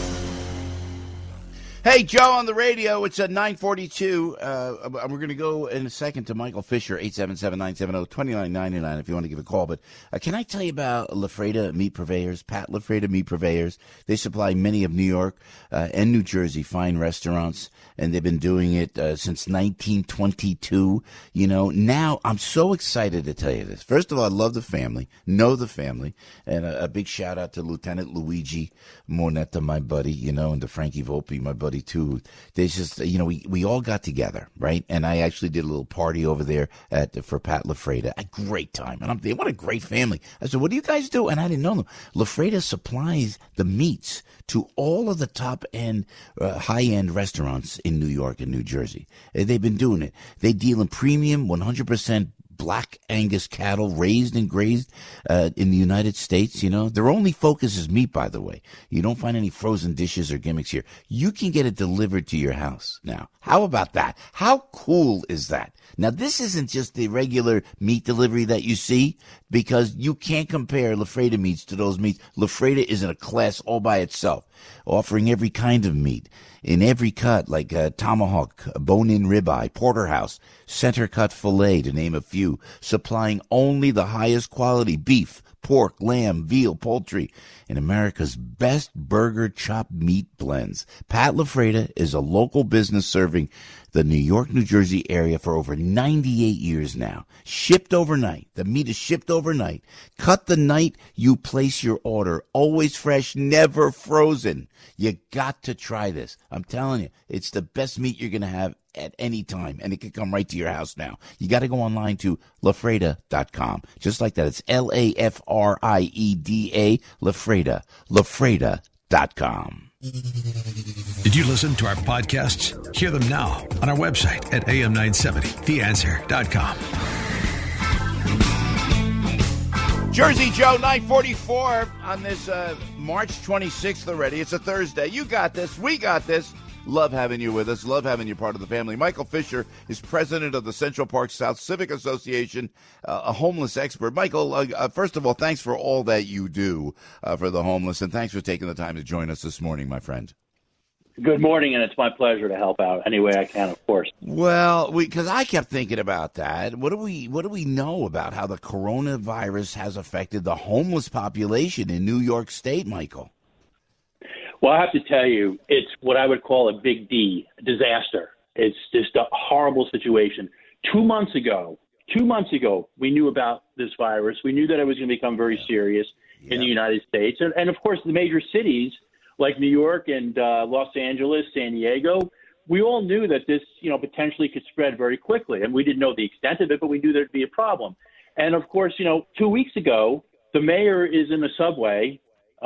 Hey, Joe on the radio. It's at 9:42. We're going to go in a second to Michael Fisher, 877-970-2999 if you want to give a call. But can I tell you about LaFreda Meat Purveyors, Pat LaFreda Meat Purveyors? They supply many of New York and New Jersey fine restaurants, and they've been doing it since 1922. You know, now I'm so excited to tell you this. First of all, I love the family, know the family, and a big shout out to Lieutenant Luigi Moneta, my buddy, you know, and to Frankie Volpe, my buddy too. They just, you know, we all got together, right? And I actually did a little party over there for Pat LaFreda. A great time. And I'm thinking, what a great family. I said, what do you guys do? And I didn't know them. LaFreda supplies the meats to all of the top-end, high-end restaurants in New York and New Jersey. They've been doing it. They deal in premium, 100% black Angus cattle raised and grazed in the United States. You know, their only focus is meat, by the way. You don't find any frozen dishes or gimmicks here. You can get it delivered to your house now. How about that? How cool is that? Now, this isn't just the regular meat delivery that you see, because you can't compare LaFreda meats to those meats. LaFreda is in a class all by itself, offering every kind of meat in every cut, like tomahawk, bone-in ribeye, porterhouse, center-cut filet, to name a few, supplying only the highest quality beef, pork, lamb, veal, poultry, and America's best burger chopped meat blends. Pat LaFreda is a local business serving the New York, New Jersey area for over 98 years now. Shipped overnight. The meat is shipped overnight. Cut the night you place your order. Always fresh, never frozen. You got to try this. I'm telling you, it's the best meat you're going to have at any time, and it can come right to your house now. You got to go online to LaFreda.com. Just like that. It's LaFreda, LaFreda, LaFreda.com. Did you listen to our podcasts? Hear them now on our website at am970theanswer.com. Jersey Joe, 9:44 on this March 26th already. It's a Thursday. You got this. We got this. Love having you with us. Love having you part of the family. Michael Fisher is president of the Central Park South Civic Association, a homeless expert. Michael, first of all, thanks for all that you do for the homeless, and thanks for taking the time to join us this morning, my friend. Good morning, and it's my pleasure to help out any way I can, of course. Well, because I kept thinking about that. What do we know about how the coronavirus has affected the homeless population in New York State, Michael? Well, I have to tell you, it's what I would call a big D, disaster. It's just a horrible situation. 2 months ago, we knew about this virus. We knew that it was going to become very serious in the United States. And of course, the major cities like New York and Los Angeles, San Diego, we all knew that this, potentially could spread very quickly. And we didn't know the extent of it, but we knew there'd be a problem. And of course, 2 weeks ago, the mayor is in the subway.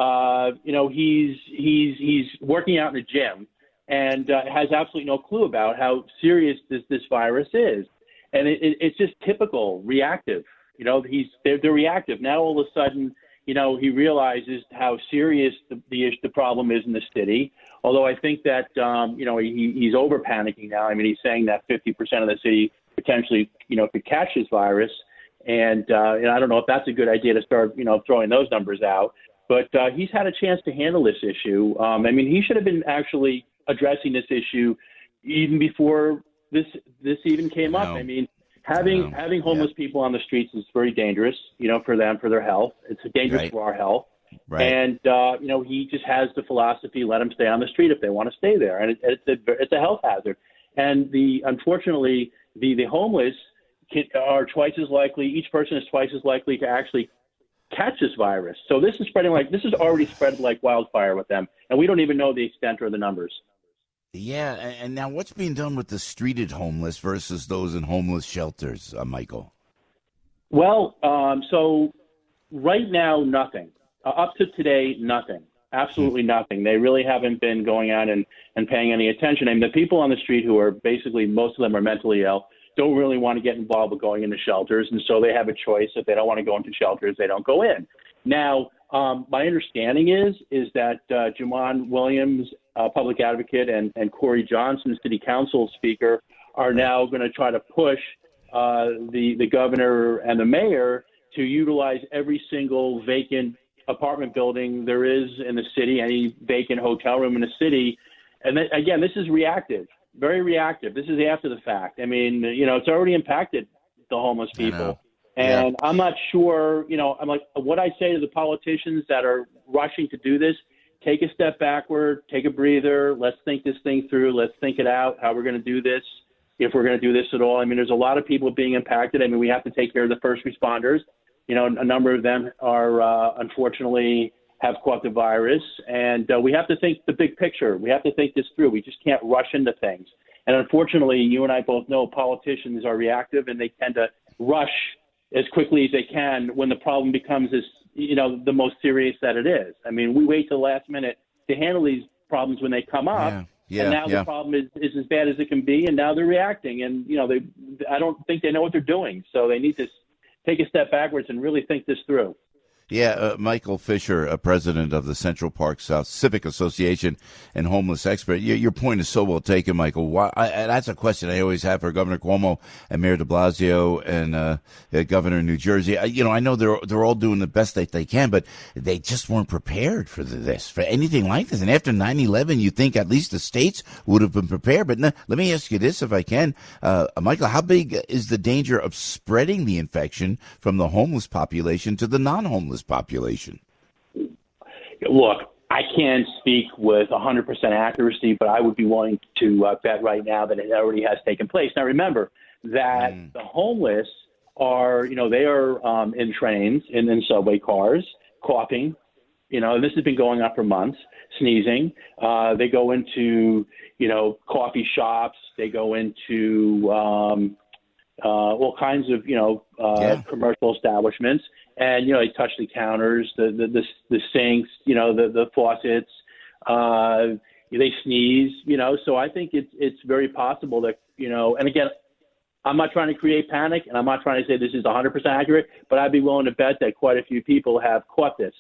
He's working out in the gym and has absolutely no clue about how serious this virus is. And it's just typical reactive. They're reactive. Now all of a sudden, he realizes how serious the problem is in the city. Although I think that, he's over panicking now. I mean, he's saying that 50% of the city potentially, could catch this virus. And I don't know if that's a good idea to start, throwing those numbers out. But he's had a chance to handle this issue. He should have been actually addressing this issue even before this even came up. Having homeless people on the streets is very dangerous, for them, for their health. It's dangerous for our health. Right. And, he just has the philosophy, let them stay on the street if they want to stay there. And it's a health hazard. And unfortunately, the homeless are twice as likely, each person is twice as likely to actually catch this virus. So this is already spread like wildfire with them, and we don't even know the extent or the numbers. Yeah, and now what's being done with the streeted homeless versus those in homeless shelters, Michael? Well, so right now, nothing. Up to today, nothing. Absolutely nothing. They really haven't been going out and paying any attention. The people on the street who are basically, most of them are mentally ill, don't really want to get involved with going into shelters, and so they have a choice. If they don't want to go into shelters, they don't go in. Now, my understanding is that Jumaane Williams, public advocate, and Corey Johnson, city council speaker, are now going to try to push the governor and the mayor to utilize every single vacant apartment building there is in the city, any vacant hotel room in the city. And again, this is reactive. Very reactive. This is after the fact. It's already impacted the homeless people. And I'm not sure, what I say to the politicians that are rushing to do this, take a step backward, take a breather. Let's think this thing through. Let's think it out, how we're going to do this, if we're going to do this at all. There's a lot of people being impacted. We have to take care of the first responders. A number of them are, unfortunately, have caught the virus, and we have to think the big picture. We have to think this through. We just can't rush into things. And unfortunately, you and I both know politicians are reactive, and they tend to rush as quickly as they can when the problem becomes the most serious that it is. We wait till the last minute to handle these problems when they come up, Yeah, and now the problem is as bad as it can be, and now they're reacting. And, I don't think they know what they're doing. So they need to take a step backwards and really think this through. Yeah, Michael Fisher, president of the Central Park South Civic Association and homeless expert. Your point is so well taken, Michael. That's a question I always have for Governor Cuomo and Mayor de Blasio and Governor of New Jersey. I know they're all doing the best that they can, but they just weren't prepared for anything like this. And after 9/11, you think at least the states would have been prepared. But let me ask you this, if I can, Michael, how big is the danger of spreading the infection from the homeless population to the non-homeless population? Look, I can't speak with 100% accuracy, but I would be willing to bet right now that it already has taken place. Now, remember that the homeless are, they are in trains and in subway cars, coughing, and this has been going on for months, sneezing. They go into, coffee shops. They go into all kinds of, commercial establishments. And, they touch the counters, the sinks, the faucets, they sneeze, so I think it's very possible that, and again, I'm not trying to create panic and I'm not trying to say this is 100% accurate, but I'd be willing to bet that quite a few people have caught this,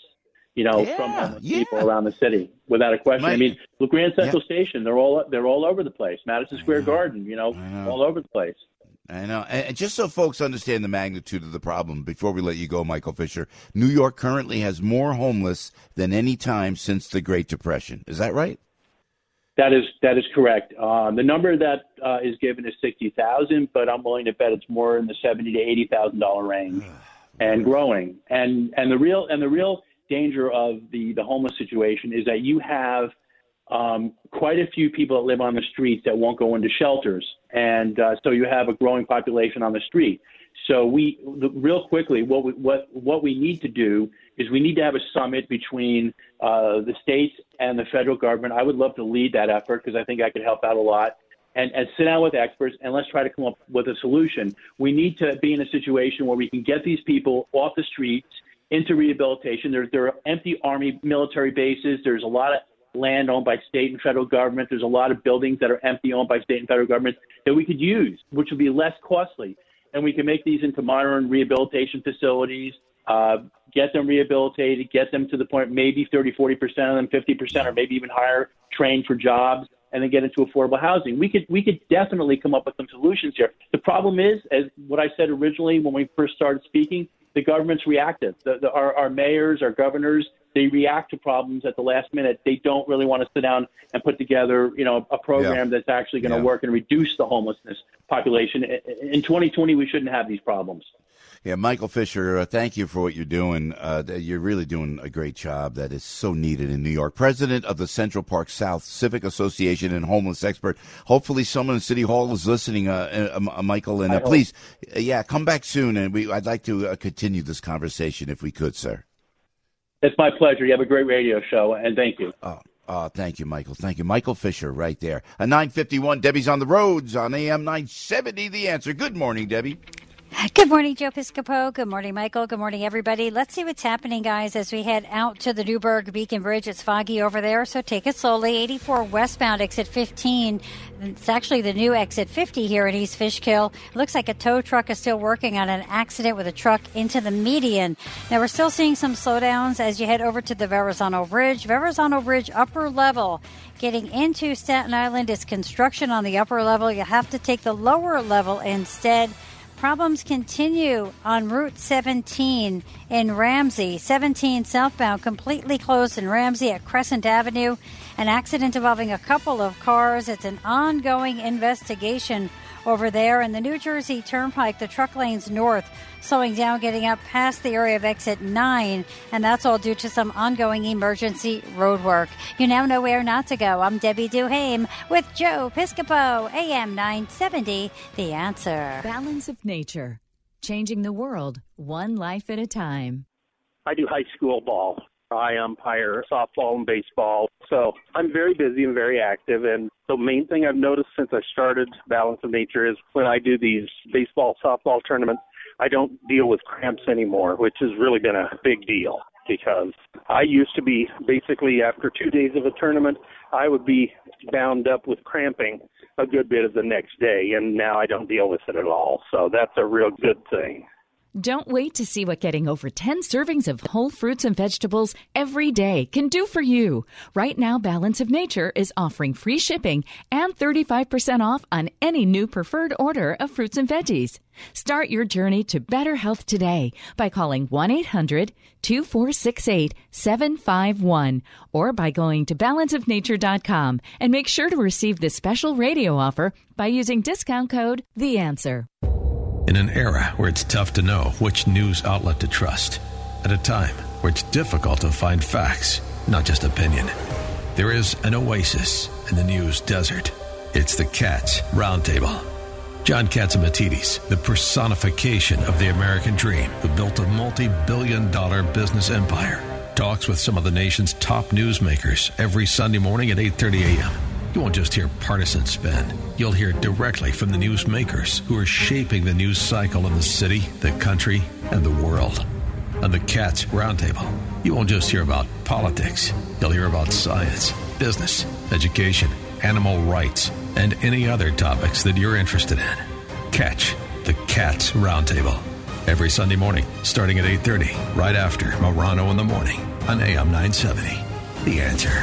from homeless people around the city without a question. I mean, look, Grand Central Station, they're all over the place. Madison Square Garden, all over the place. I know. And just so folks understand the magnitude of the problem, before we let you go, Michael Fisher, New York currently has more homeless than any time since the Great Depression. Is that right? That is correct. The number that is given is 60,000, but I'm willing to bet it's more in the $70,000 to $80,000 range, and growing. And the real danger of the homeless situation is that you have quite a few people that live on the streets that won't go into shelters. And so you have a growing population on the street. So real quickly, what we need to do is we need to have a summit between the states and the federal government. I would love to lead that effort because I think I could help out a lot. And sit down with experts and let's try to come up with a solution. We need to be in a situation where we can get these people off the streets into rehabilitation. There are empty Army military bases. There's a lot of land owned by state and federal government. There's a lot of buildings that are empty owned by state and federal government that we could use, which would be less costly. And we can make these into modern rehabilitation facilities, get them rehabilitated, get them to the point maybe 30, 40% of them, 50%, or maybe even higher, trained for jobs, and then get into affordable housing. We could definitely come up with some solutions here. The problem is, as what I said originally when we first started speaking, the government's reactive. Our mayors, our governors, they react to problems at the last minute. They don't really want to sit down and put together, a program that's actually going to work and reduce the homelessness population. In 2020, we shouldn't have these problems. Yeah, Michael Fisher, thank you for what you're doing. You're really doing a great job that is so needed in New York. President of the Central Park South Civic Association and homeless expert. Hopefully someone in City Hall is listening, Michael. And please, come back soon. And I'd like to continue this conversation if we could, sir. It's my pleasure. You have a great radio show, and thank you. Thank you, Michael. Thank you. Michael Fisher right there. 9:51, Debbie's on the roads on AM 970, The Answer. Good morning, Debbie. Good morning, Joe Piscopo. Good morning, Michael. Good morning, everybody. Let's see what's happening, guys, as we head out to the Newburgh Beacon Bridge. It's foggy over there, so take it slowly. 84 westbound, exit 15. It's actually the new exit 50 here in East Fishkill. It looks like a tow truck is still working on an accident with a truck into the median. Now, we're still seeing some slowdowns as you head over to the Verrazano Bridge. Verrazano Bridge, upper level. Getting into Staten Island is construction on the upper level. You have to take the lower level instead. Problems continue on Route 17 in Ramsey. 17 southbound completely closed in Ramsey at Crescent Avenue. An accident involving a couple of cars. It's an ongoing investigation over there. In the New Jersey Turnpike, the truck lanes north slowing down, getting up past the area of exit 9, and that's all due to some ongoing emergency road work. You now know where not to go. I'm Debbie Duhame with Joe Piscopo, AM 970, The Answer. Balance of nature, changing the world one life at a time. I do high school ball. I umpire softball and baseball. So I'm very busy and very active. And the main thing I've noticed since I started Balance of Nature is when I do these baseball, softball tournaments, I don't deal with cramps anymore, which has really been a big deal. because I used to be basically after 2 days of a tournament, I would be bound up with cramping a good bit of the next day, and now I don't deal with it at all. So that's a real good thing. Don't wait to see what getting over 10 servings of whole fruits and vegetables every day can do for you. Right now, Balance of Nature is offering free shipping and 35% off on any new preferred order of fruits and veggies. Start your journey to better health today by calling 1-800-2468-751 or by going to balanceofnature.com and make sure to receive this special radio offer by using discount code The Answer. In an era where it's tough to know which news outlet to trust, at a time where it's difficult to find facts, not just opinion, there is an oasis in the news desert. It's the Cats Roundtable. John Catsimatidis, the personification of the American dream, who built a multi-billion-dollar business empire, talks with some of the nation's top newsmakers every Sunday morning at 8:30 a.m. You won't just hear partisan spin. You'll hear directly from the newsmakers who are shaping the news cycle in the city, the country, and the world. On the Cats Roundtable, you won't just hear about politics. You'll hear about science, business, education, animal rights, and any other topics that you're interested in. Catch the Cats Roundtable every Sunday morning, starting at 8:30, right after Morano in the Morning on AM 970. The Answer.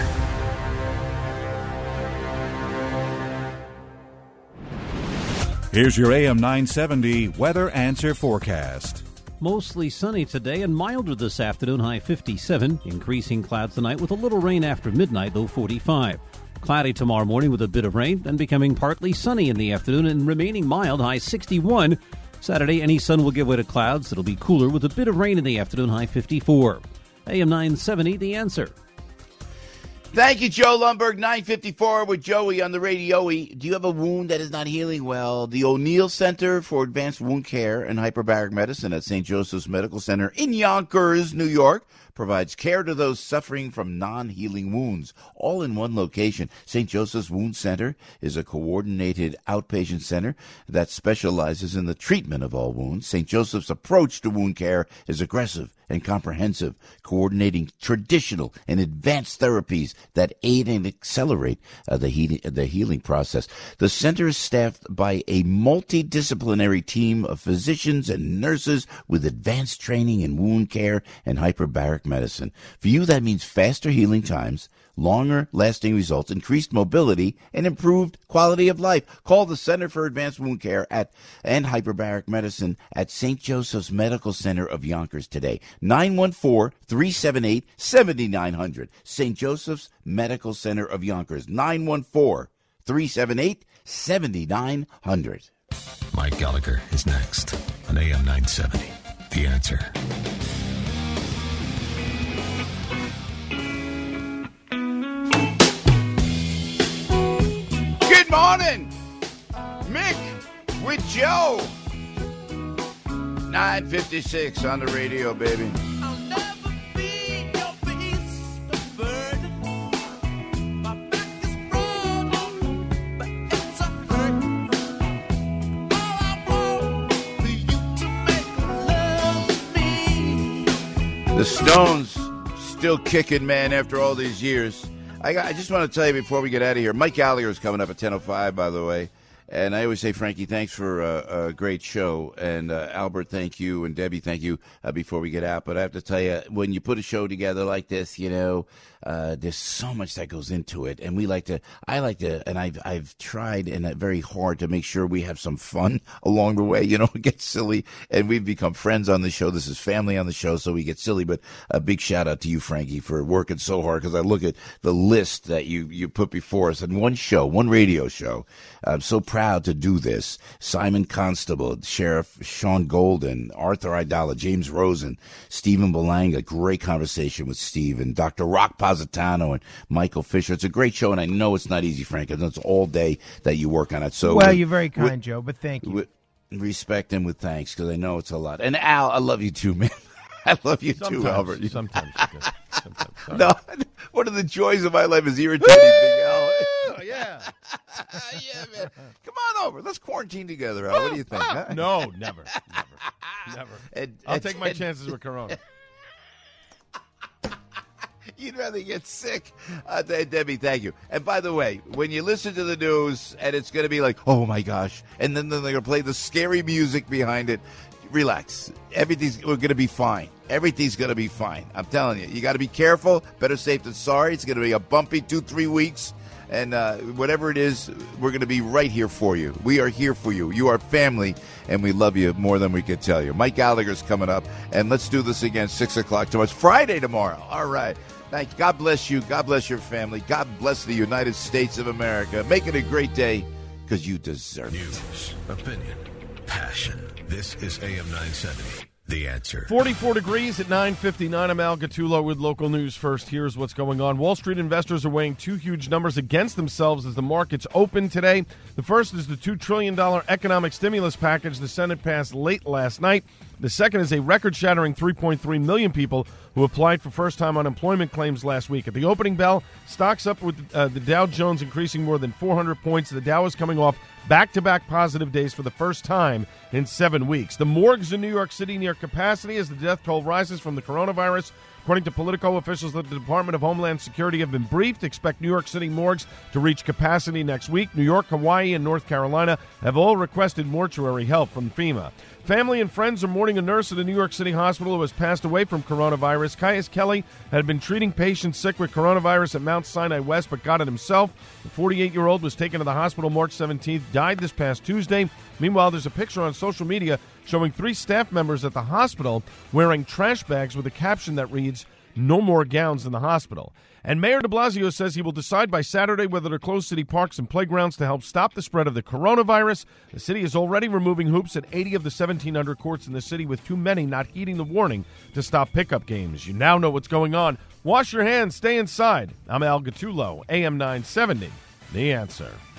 Here's your AM 970 Weather Answer forecast. Mostly sunny today and milder this afternoon, high 57. Increasing clouds tonight with a little rain after midnight, low 45. Cloudy tomorrow morning with a bit of rain, then becoming partly sunny in the afternoon and remaining mild, high 61. Saturday, any sun will give way to clouds. It'll be cooler with a bit of rain in the afternoon, high 54. AM 970, The Answer. Thank you, Joe Lundberg. 954 with Joey on the radio. Do you have a wound that is not healing well? The O'Neill Center for Advanced Wound Care and Hyperbaric Medicine at St. Joseph's Medical Center in Yonkers, New York, provides care to those suffering from non-healing wounds, all in one location. St. Joseph's Wound Center is a coordinated outpatient center that specializes in the treatment of all wounds. St. Joseph's approach to wound care is aggressive and comprehensive, coordinating traditional and advanced therapies that aid and accelerate the healing process. The center is staffed by a multidisciplinary team of physicians and nurses with advanced training in wound care and hyperbaric medicine. For you, that means faster healing times, longer lasting results, increased mobility, and improved quality of life. Call the Center for Advanced Wound Care and Hyperbaric Medicine at St. Joseph's Medical Center of Yonkers today. 914-378-7900. St. Joseph's Medical Center of Yonkers. 914-378-7900. Mike Gallagher is next on AM 970. The Answer. Good morning, Mick with Joe. 956 on the radio, baby. The Stones still kicking, man, after all these years. I just want to tell you before we get out of here, Mike Gallagher is coming up at 10:05, by the way. And I always say, Frankie, thanks for a great show. And Albert, thank you. And Debbie, thank you before we get out. But I have to tell you, when you put a show together like this, you know, there's so much that goes into it. And I like to, and I've tried and very hard to make sure we have some fun along the way, you know, get silly. And we've become friends on the show. This is family on the show, so we get silly. But a big shout out to you, Frankie, for working so hard, because I look at the list that you put before us in one show, one radio show. I'm so proud to do this. Simon Constable, Sheriff Sean Golden, Arthur Idala, James Rosen, Stephen Belanga. Great conversation with Steve, and Dr. Rock Positano and Michael Fisher. It's a great show, and I know it's not easy, Frank. It's all day that you work on it. So, well, you're very kind, Joe, but thank you. With respect and with thanks, because I know it's a lot. And Al, I love you too, man. I love you too, Albert. Sometimes. No, one of the joys of my life is irritating Big Al. Yeah. Yeah, man. Come on over. Let's quarantine together, Al. What do you think? Huh? No, never. I'll take my chances with Corona. You'd rather get sick. Debbie, thank you. And by the way, when you listen to the news and it's going to be like, oh my gosh, and then they're going to play the scary music behind it, relax. Everything's going to be fine. Everything's going to be fine. I'm telling you. You got to be careful. Better safe than sorry. It's going to be a bumpy 2-3 weeks. And whatever it is, we're going to be right here for you. We are here for you. You are family, and we love you more than we can tell you. Mike Gallagher's coming up, and let's do this again 6 o'clock tomorrow. It's Friday tomorrow. All right. Thank you. God bless you. God bless your family. God bless the United States of America. Make it a great day because you deserve it. News, opinion, passion. This is AM 970. The Answer. 44 degrees at 9:59. I'm Al Gattullo with local news first. Here's what's going on. Wall Street investors are weighing two huge numbers against themselves as the markets open today. The first is the $2 trillion economic stimulus package the Senate passed late last night. The second is a record-shattering 3.3 million people who applied for first-time unemployment claims last week. At the opening bell, stocks up with the Dow Jones increasing more than 400 points. The Dow is coming off back-to-back positive days for the first time in 7 weeks. The morgues in New York City near capacity as the death toll rises from the coronavirus. According to Politico, officials at the Department of Homeland Security have been briefed. Expect New York City morgues to reach capacity next week. New York, Hawaii, and North Carolina have all requested mortuary help from FEMA. Family and friends are mourning a nurse at a New York City hospital who has passed away from coronavirus. Caius Kelly had been treating patients sick with coronavirus at Mount Sinai West, but got it himself. The 48-year-old was taken to the hospital March 17th, died this past Tuesday. Meanwhile, there's a picture on social media showing 3 staff members at the hospital wearing trash bags with a caption that reads, "No more gowns in the hospital." And Mayor de Blasio says he will decide by Saturday whether to close city parks and playgrounds to help stop the spread of the coronavirus. The city is already removing hoops at 80 of the 1,700 courts in the city, with too many not heeding the warning to stop pickup games. You now know what's going on. Wash your hands, stay inside. I'm Al Gattullo, AM 970, The Answer.